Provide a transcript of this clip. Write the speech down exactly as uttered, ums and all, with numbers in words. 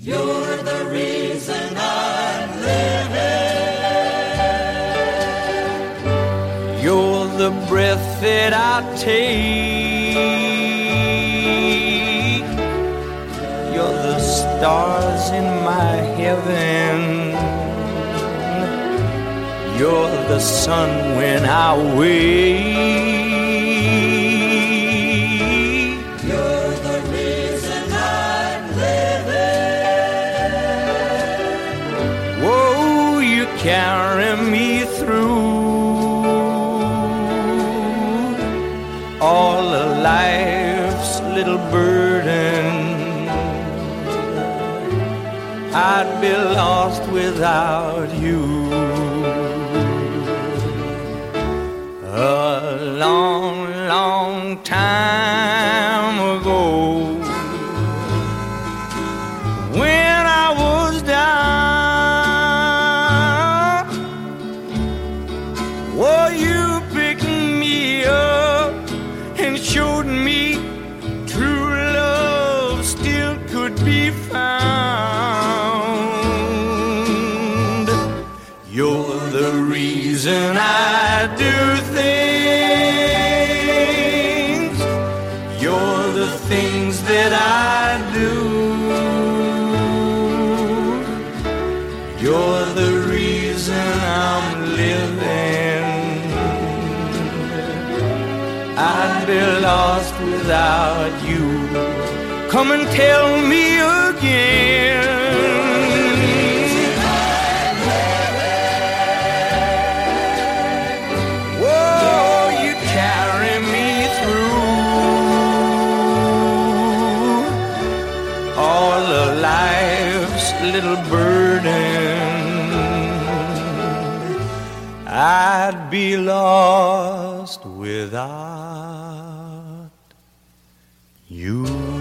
You're the reason I'm living. You're the breath that I take. You're the stars in my heaven. You're the sun when I wake. You're the reason I'm living. Whoa, you carry me through all of life's little burden. I'd be lost without you. A long, long time ago, when I was down, well, you picked me up and showed me true love still could be found. You're the reason I do things. You're the things that I do. You're the reason I'm living. I'd be lost without you. Come and tell me again. Little burden, I'd be lost without you.